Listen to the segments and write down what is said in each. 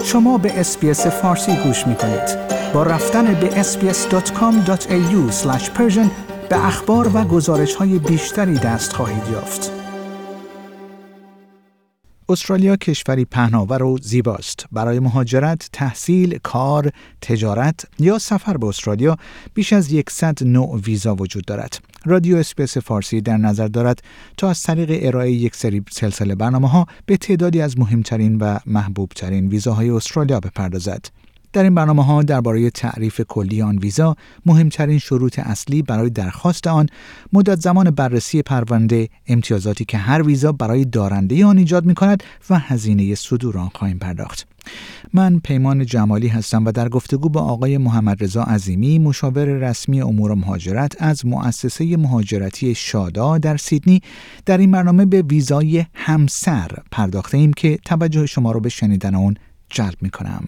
شما به اس‌بی‌اس فارسی گوش می‌کنید. با رفتن به sbs.com.au/persian به اخبار و گزارش‌های بیشتری دست خواهید یافت. استرالیا کشوری پهناور و زیباست. برای مهاجرت، تحصیل، کار، تجارت یا سفر به استرالیا بیش از 100 نوع ویزا وجود دارد. رادیو اس‌بی‌اس فارسی در نظر دارد تا از طریق ارائه یک سری سلسله برنامه‌ها به تعدادی از مهمترین و محبوبترین ویزاهای استرالیا بپردازد. در این برنامه‌ها درباره تعریف کلی آن ویزا، مهمترین شروط اصلی برای درخواست آن، مدت زمان بررسی پرونده، امتیازاتی که هر ویزا برای دارنده آن ایجاد می‌کند و هزینه صدور آن خواهیم پرداخت. من پیمان جمالی هستم و در گفتگو با آقای محمدرضا عظیمی، مشاور رسمی امور مهاجرت از مؤسسه مهاجرتی شادا در سیدنی، در این برنامه به ویزای همسر پرداخته‌ایم که توجه شما را به شنیدن آن جلب می‌کنم.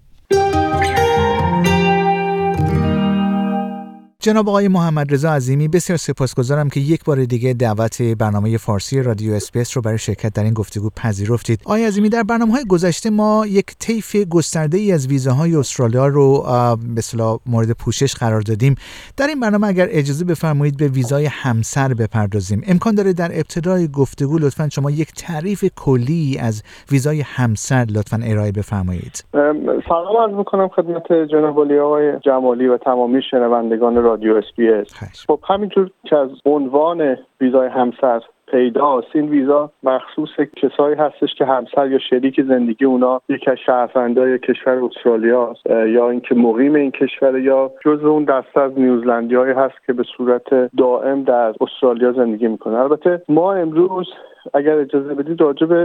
جناب آقای محمدرضا عظیمی، بسیار سپاسگزارم که یک بار دیگه دعوت برنامه فارسی رادیو اس‌بی‌اس رو برای شرکت در این گفتگو پذیرفتید. آقای عظیمی، در برنامه‌های گذشته ما یک طیف گسترده‌ای از ویزاهای استرالیا رو به اصطلاح مورد پوشش قرار دادیم. در این برنامه اگر اجازه بفرمایید به ویزای همسر بپردازیم. امکان داره در ابتدای گفتگو لطفاً شما یک تعریف کلی از ویزای همسر لطفاً ارائه بفرمایید. سلام عرض می‌کنم خدمت جناب آقای جمالی و تمامی شنوندگان رادیو اس‌بی‌اس. خب همینطور که از عنوان ویزای همسر پیداست، این ویزا مخصوص کسایی هستش که همسر یا شریک زندگی اونا یکی از شهروندای کشور استرالیا است، یا اینکه مقیم این کشور یا جزو اون دسته از نیوزلندیایی هست که به صورت دائم در استرالیا زندگی میکنه. البته ما امروز اگر اجازه بدید راجع به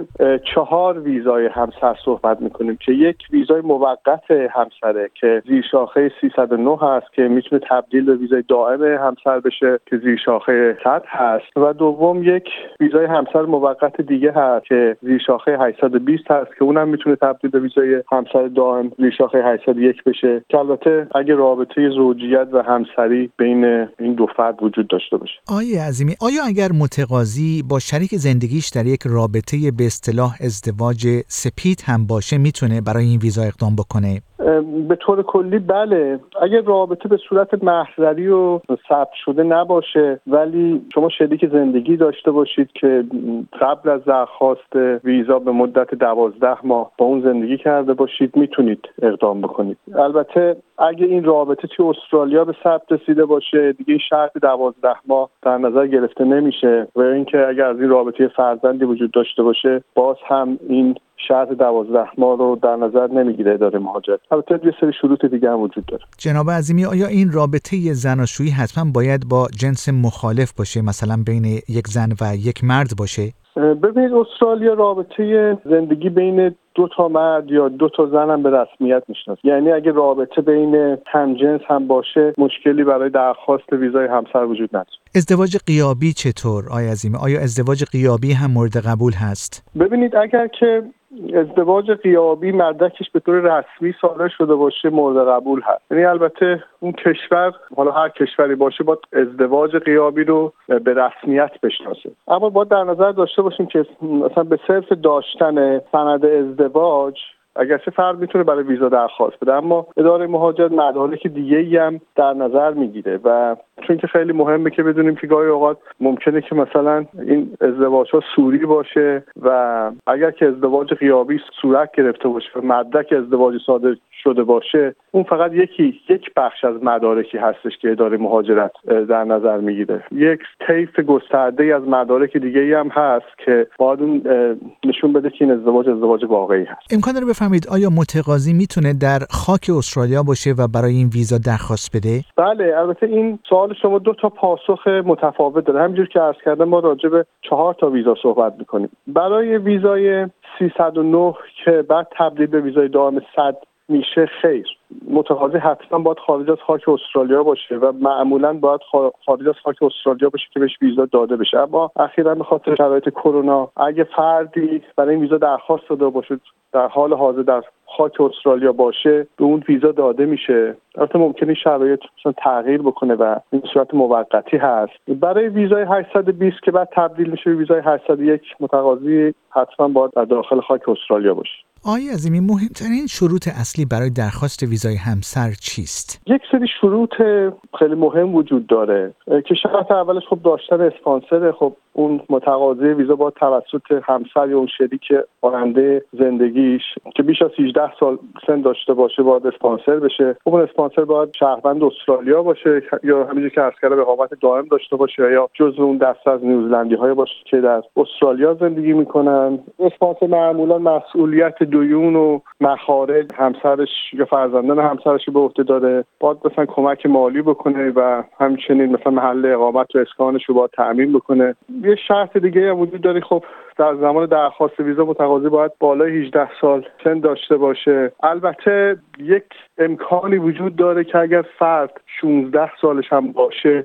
4 ویزای همسر صحبت میکنیم که یک ویزای موقت همسره که زیر شاخه 309 هست که میتونه تبدیل به ویزای دائم همسر بشه که زیر شاخه 100 هست، و دوم یک ویزای همسر موقت دیگه هست که زیر شاخه 820 هست که اونم میتونه تبدیل به ویزای همسر دائم زیر شاخه 801 بشه، که البته اگه رابطه زوجیت و همسری بین این دو فرد وجود داشته باشه. آقای عظیمی، آیا اگر متقاضی با شریک زندگیش در یک رابطه به اصطلاح ازدواج سپید هم باشه میتونه برای این ویزا اقدام بکنه؟ به طور کلی بله، اگر رابطه به صورت محضری و ثبت شده نباشه ولی شما شریک زندگی داشته باشید که قبل از درخواست ویزا به مدت 12 ماه با اون زندگی کرده باشید میتونید اقدام بکنید. البته اگه این رابطه توی استرالیا به ثبت رسیده باشه دیگه این شرط 12 ماه در نظر گرفته نمیشه، و اینکه اگر از این رابطه فرزندی وجود داشته باشه باز هم این شرط 12 ماه رو در نظر نمیگیره اداره مهاجرت. البته یه سری شروط دیگه هم وجود داره. جناب عظیمی، آیا این رابطه زناشویی حتما باید با جنس مخالف باشه، مثلا بین یک زن و یک مرد باشه؟ ببینید استرالیا رابطه زندگی بین 2 تا مرد یا 2 تا زن هم به رسمیت میشناسه، یعنی اگه رابطه بین همجنس هم باشه مشکلی برای درخواست ویزای همسر وجود نداره. ازدواج غیابی چطور آقای عظیمی؟ آیا ازدواج غیابی هم مورد قبول هست؟ ببینید اگر که ازدواج غیابی مدرکش به طور رسمی صادر شده باشه مورد قبول هست، یعنی البته اون کشور، حالا هر کشوری باشه، باید ازدواج غیابی رو به رسمیت بشناسه، اما باید در نظر داشته باشیم که مثلا به صرف داشتن سند ازدواج اگرچه فرد میتونه برای ویزا درخواست بده، اما اداره مهاجرت مدارک دیگه‌ای هم در نظر میگیره، و چون که خیلی مهمه که بدونیم که گاهی اوقات ممکنه که مثلا این ازدواج‌ها سوری باشه و اگر که ازدواج غیابی صورت گرفته باشه و مدرک ازدواج صادر شده باشه، اون فقط یک بخش از مدارکی هستش که اداره مهاجرت در نظر میگیره. یک طیف گسترده‌ای از مدارک دیگه‌ای هم هست که باید اون نشون بده که این ازدواج واقعی هست. امکان داره بفهمید آیا متقاضی میتونه در خاک استرالیا باشه و برای این ویزا درخواست بده؟ بله، البته این سوال شما 2 تا پاسخ متفاوت داره. همونجوری که عرض کردم ما راجع به 4 تا ویزا صحبت می‌کنیم. برای ویزای 309 که بعد تبدیل به ویزای دائم 100 میشه، خیر، متقاضی حتما باید خارج از خاک استرالیا باشه و معمولا باید خارج از خاک استرالیا باشه که بهش ویزا داده بشه. اما اخیراً به خاطر شرایط کرونا اگه فردی برای این ویزا درخواست داده باشه در حال حاضر در خاک استرالیا باشه، به اون ویزا داده میشه. البته ممکنه شرایط تغییر بکنه و این صورت موقتی هست. برای ویزای 820 که بعد تبدیل میشه به ویزای 801، متقاضی حتما باید در داخل خاک استرالیا باشه. آقای عظیمی، مهمترین شروط اصلی برای درخواست ویزای همسر چیست؟ یک سری شروط خیلی مهم وجود داره که شرط اولش خب داشتن اسپانسر. خب اون متقاضی ویزا باید توسط همسر یا اون شریک آینده زندگیش که بیش از 18 سال سن داشته باشه باید اسپانسر بشه. اون اسپانسر باید شهروند استرالیا باشه یا همینجوری که عرض کردم اقامت دائم داشته باشه یا جزو اون دسته از نیوزلندی‌ها باشه که در استرالیا زندگی میکنن. اسپانسر معمولا مسئولیت دیون و مخارج همسرش یا فرزندان همسرش به عهده داره. باید مثلا کمک مالی بکنه و همچنین مثلا محل اقامت و اسکانش رو باید تأمین بکنه. یه شرط دیگه هم وجود داره. خب در زمان درخواست ویزا متقاضی باید بالای 18 سال سن داشته باشه. البته یک امکانی وجود داره که اگر فرد 16 سالش هم باشه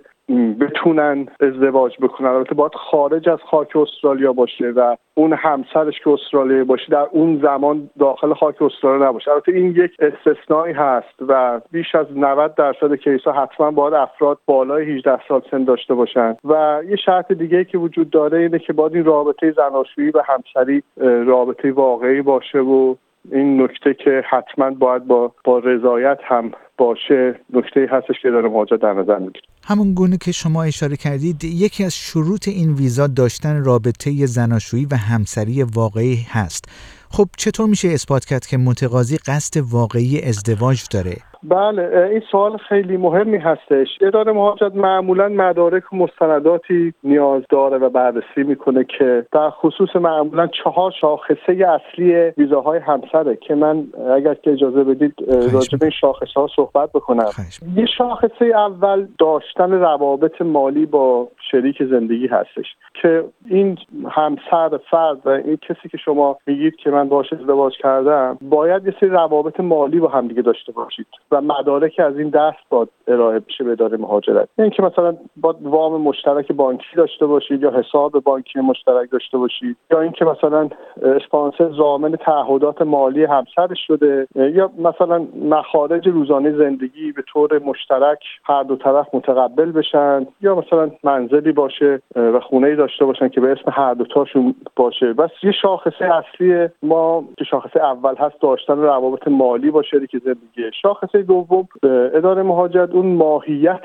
بتونن ازدواج بکنن. البته باید خارج از خاک استرالیا باشه و اون همسرش که استرالیایی باشه در اون زمان داخل خاک استرالیا نباشه. البته این یک استثنایی هست و بیش از 90% کیس‌ها حتما باید افراد بالای 18 سال سن داشته باشن. و یه شرط دیگه که وجود داره اینه که باید این رابطه زناشویی و همسری رابطه واقعی باشه و این نکته که حتما باید با رضایت هم باشه نکته هستش که اداره مهاجرت در نظر میگیره. همون گونه که شما اشاره کردید یکی از شروط این ویزا داشتن رابطه زناشویی و همسری واقعی هست. خب چطور میشه اثبات کرد که متقاضی قصد واقعی ازدواج داره؟ بله، این سوال خیلی مهمی هستش. اداره مهاجرت معمولا مدارک و مستنداتی نیاز داره و بررسی میکنه که در خصوص معمولا 4 شاخصه اصلی ویزاهای همسره که من اگر که اجازه بدید راجع به این شاخصها صحبت بکنم. یه شاخصه اول داشتن روابط مالی با شریک زندگی هستش که این همسر فرد و این کسی که شما میگید که من باهاش ازدواج کردم باید یه سری روابط مالی با هم دیگه داشته باشید و مدارک از این دست باید ارائه بشه به اداره مهاجرت. یعنی که مثلا باید وام مشترک بانکی داشته باشید یا حساب بانکی مشترک داشته باشید یا اینکه مثلا اسپانسر ضامن تعهدات مالی همسرش شده یا مثلا مخارج روزانه زندگی به طور مشترک هر دو طرف متقبل بشن یا مثلا منزلی باشه و خونه‌ای داشته باشن که به اسم هر دو تاشون باشه. بس یه شاخصه اصلی ما که شاخصه اول هست داشتن روابط مالی با شریک زندگی. شاخصه دوم اداره مهاجرت اون ماهیت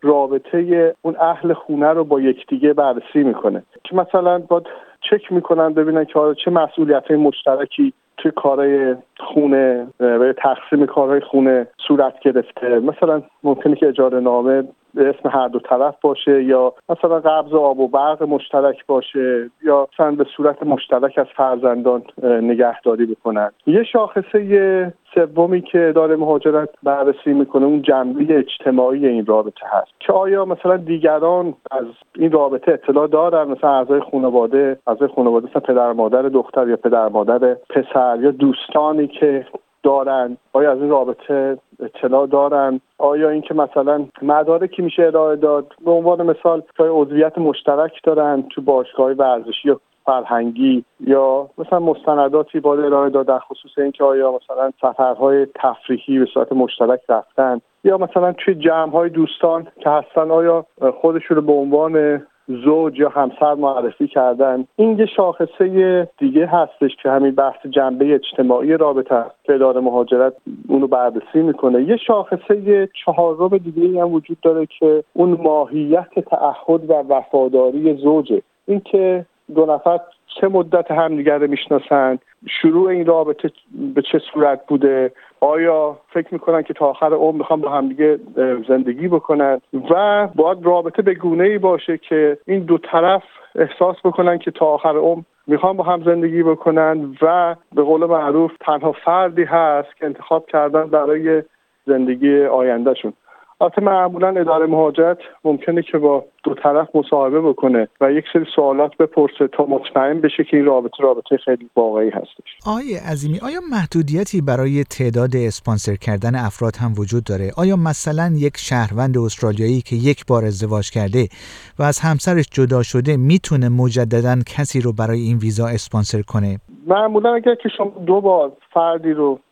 رابطه اون اهل خونه رو با یکدیگه بررسی میکنه که مثلا باید چک میکنن ببینن که چه مسئولیت‌های مشترکی توی کارهای خونه و تقسیم کارهای خونه صورت گرفته. مثلا ممکنه که اجاره نامه به اسم هر دو طرف باشه یا مثلا قبض آب و برق مشترک باشه یا مثلا به صورت مشترک از فرزندان نگهداری بکنن. یه شاخصه سومی که اداره مهاجرت بررسی میکنه اون جنبه اجتماعی این رابطه هست که آیا مثلا دیگران از این رابطه اطلاع دارن، مثلا اعضای خانواده مثلا پدر مادر دختر یا پدر مادر پسر یا دوستانی که دارن آیا از این رابطه اطلاع دارن، آیا این که مثلا مدارکی میشه ارائه داد به عنوان مثال که عضویت مشترک دارن تو باشگاه ورزشی یا فرهنگی یا مثلا مستنداتی باید ارائه داد در خصوص این که آیا مثلا سفرهای تفریحی به صورت مشترک رفتن یا مثلا توی جمع‌های دوستان که هستن آیا خودشون رو به عنوان زوج یا همسر معرفی کردن. این یه شاخصه دیگه هستش که همین بحث جنبه اجتماعی رابطه که اداره مهاجرت اونو بررسی میکنه. یه شاخصه چهارم دیگه هم وجود داره که اون ماهیت تعهد و وفاداری زوجه. این که دو نفر چه مدت همدیگر رو میشناسن، شروع این رابطه به چه صورت بوده، آیا فکر میکنن که تا آخر عمر میخوان با همدیگه زندگی بکنن و باید رابطه به گونه‌ای باشه که این دو طرف احساس بکنن که تا آخر عمر میخوان با هم زندگی بکنن و به قول معروف تنها فردی هست که انتخاب کردن برای زندگی آیندهشون. البته معمولا اداره مهاجرت ممکنه که با دو طرف مصاحبه بکنه و یک سری سوالات بپرسه تا مطمئن بشه که این رابطه خیلی واقعی هستش. آقای عظیمی، آیا محدودیتی برای تعداد اسپانسر کردن افراد هم وجود داره؟ آیا مثلا یک شهروند استرالیایی که یک بار ازدواج کرده و از همسرش جدا شده میتونه مجددا کسی رو برای این ویزا اسپانسر کنه؟ معمولا اگر که شما 2 بار فردی رو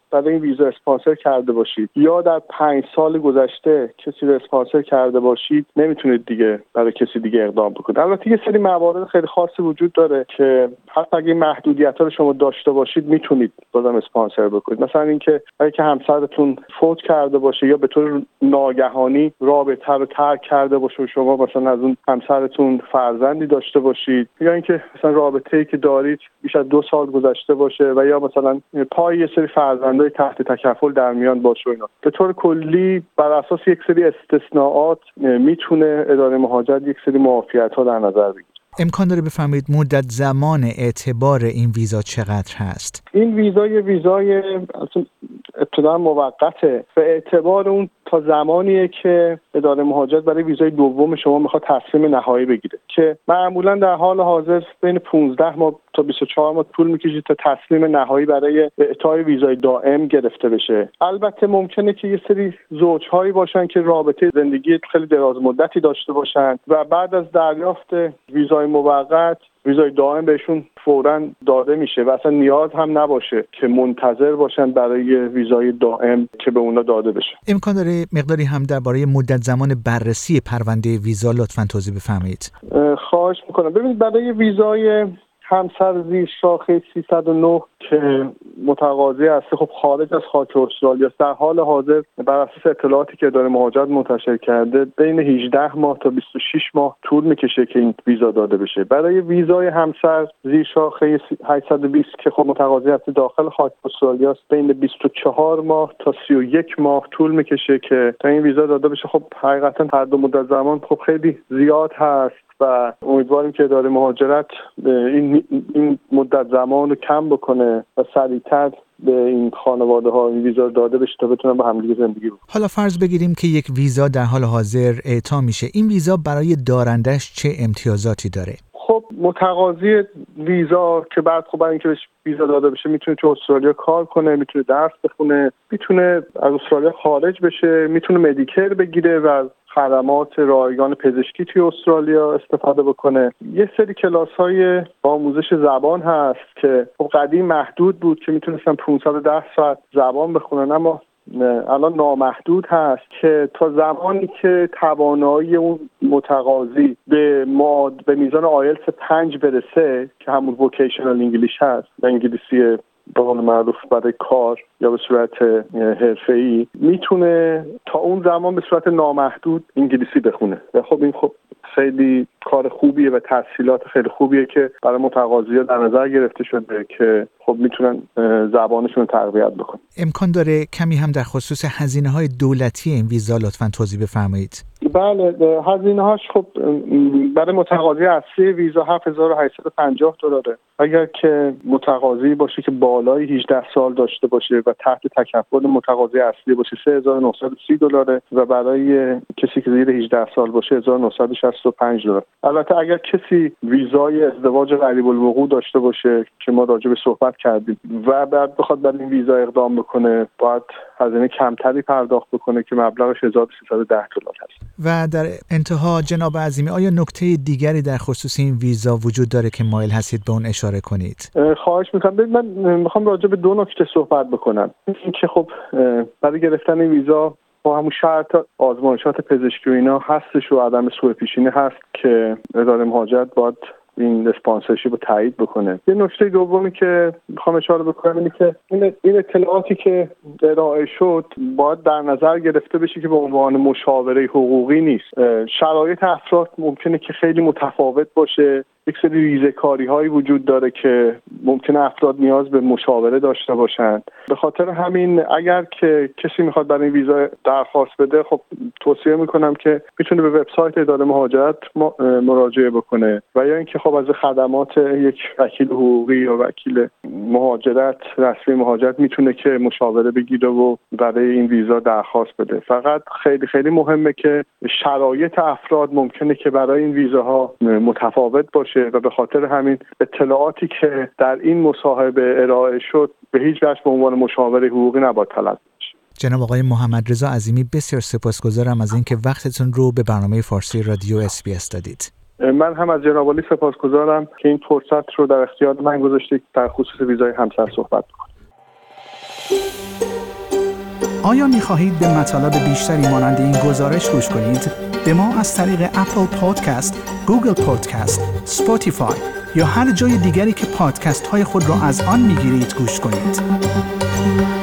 برای این ویزا اسپانسر کرده باشید یا در 5 سال گذشته کسی رو اسپانسر کرده باشید نمیتونید دیگه برای کسی دیگه اقدام بکنید. البته یه سری موارد خیلی خاصی وجود داره که حتی اگه محدودیت‌ها رو شما داشته باشید میتونید بازم اسپانسر بکنید. مثلا اینکه اگه همسرتون فوت کرده باشه یا به طور ناگهانی رابطه رو ترک کرده باشه و شما مثلا از اون همسرتون فرزندی داشته باشید یا اینکه مثلا رابطه‌ای که دارید بیش از 2 سال گذشته باشه و یا مثلا پای یه سری فرزندای تحت تکفل در میان باشه اینا. به طور کلی بر اساس یک سری استثناءات میتونه اداره مهاجرت یک سری معافیت‌ها در نظر بگیره. امکان داره بفهمید مدت زمان اعتبار این ویزا چقدر هست؟ این ویزای ابتدا موقته و اعتبار اون تا زمانیه که اداره مهاجرت برای ویزای دوم شما میخواد تصمیم نهایی بگیره که معمولا در حال حاضر بین 15 ماه تا 24 ماه طول میکشه تا تصمیم نهایی برای اعطای ویزای دائم گرفته بشه. البته ممکنه که یه سری زوجهایی باشن که رابطه زندگی خیلی دراز مدتی داشته باشن و بعد از دریافت ویزای موقت ویزای دائم بهشون فوراً داده میشه و اصلا نیاز هم نباشه که منتظر باشن برای ویزای دائم که به اونا داده بشه. امکان داره مقداری هم درباره مدت زمان بررسی پرونده ویزا لطفاً توضیح بفرمایید؟ خواهش میکنم. ببینید برای ویزای همسر زیر شاخه 309 که متقاضی است خب خارج از خاک استرالیا است، در حال حاضر بر اساس اطلاعاتی که اداره مهاجرت منتشر کرده بین 18 ماه تا 26 ماه طول میکشه که این ویزا داده بشه. برای ویزای همسر زیر شاخه 820 که خب متقاضی است داخل خاک استرالیا است بین 24 ماه تا 31 ماه طول میکشه که تا این ویزا داده بشه. خب حقیقتا هر دو مدت زمان خب خیلی زیاد هست و امیدواریم که اداره مهاجرت این مدت زمان رو کم بکنه و سریعتر به این خانواده ها این ویزا داده بشه تا بتونن با همدیگه زندگی بکنن. حالا فرض بگیریم که یک ویزا در حال حاضر اعطا میشه. این ویزا برای دارندش چه امتیازاتی داره؟ خب متقاضی ویزا که بعد خب برای اینکه بهش ویزا داده بشه میتونه تو استرالیا کار کنه، میتونه درس بخونه، میتونه از استرالیا خارج بشه، میتونه مدیکر بگیره و خدمات رایگان پزشکی توی استرالیا استفاده بکنه. یه سری کلاس‌های آموزش زبان هست که قدیم محدود بود که میتونستن 510 ساعت زبان بخونن، اما الان نامحدود هست که تا زمانی که توانایی اون متقاضی به میزان آیلتس 5 برسه که همون ووکیشنال انگلیش هست و انگلیسی به قول معروف برای کار یا به صورت حرفه‌ای، میتونه تا اون زمان به صورت نامحدود انگلیسی بخونه و خب این خیلی کار خوبیه و تسهیلات خیلی خوبیه که برای متقاضی‌ها در نظر گرفته شده که خب میتونن زبانشون رو تقویت بکنن. امکان داره کمی هم در خصوص هزینه‌های دولتی این ویزا لطفاً توضیح بفرمایید؟ بله، هزینه‌هاش خب برای متقاضی اصلی ویزا $7,850 اگر که متقاضی باشه که بالای 18 سال داشته باشه و تحت تکفل متقاضی اصلی باشه $3,930 و برای کسی که زیر 18 سال باشه $1,965. البته اگر کسی ویزای ازدواج غریب الوقوع داشته باشه که ما راجع به صحبت کردیم و بعد بخواد برای این ویزا اقدام بکنه باید هزینه کمتری پرداخت بکنه که مبلغش $1,310 هست. و در انتها جناب عظیمی آیا نکته دیگری در خصوص این ویزا وجود داره که مایل هستید به اون اشاره کنید؟ خواهش میکنم. من میخوام راجع به 2 نکته صحبت بکنم. این که خب برای گرفتن این ویزا با همون شرط آزمایشات پزشکی و اینا هستش و عدم سوء پیشینی هست که اداره مهاجرت باید این اسپانسرشیپ رو تایید بکنه. یه نکته دومی که میخوام اشاره بکنم اینه که این اطلاعاتی که ارائه شد باید در نظر گرفته بشه که به عنوان مشاوره حقوقی نیست. شرایط افراد ممکنه که خیلی متفاوت باشه. یک سری ریزه‌کاری هایی وجود داره که ممکنه افراد نیاز به مشاوره داشته باشند. به خاطر همین اگر که کسی میخواد برای این ویزا درخواست بده خب توصیه میکنم که میتونه به وبسایت اداره مهاجرت مراجعه بکنه و یا اینکه خب از خدمات یک وکیل حقوقی یا وکیل مهاجرت رسمی مهاجرت میتونه که مشاوره بگیره و برای این ویزا درخواست بده. فقط خیلی خیلی مهمه که شرایط افراد ممکنه که برای این ویزاها متفاوت باشه و به خاطر همین اطلاعاتی که در این مصاحبه ارائه شد به هیچ وجه به عنوان مشاوره حقوقی نباید طلب بشه. جناب آقای محمد رضا عظیمی بسیار سپاسگزارم از اینکه وقتتون رو به برنامه فارسی رادیو SBS دادید. من هم از جناب عالی سپاسگزارم که این فرصت رو در اختیار من گذاشتید در خصوص ویزای همسر صحبت کنیم. آیا می‌خواهید به مطالب بیشتری مانند این گزارش گوش کنید؟ به ما از طریق اپل پادکست، گوگل پادکست، اسپاتیفای یا هر جای دیگری که پادکست های خود را از آن می‌گیرید گوش کنید.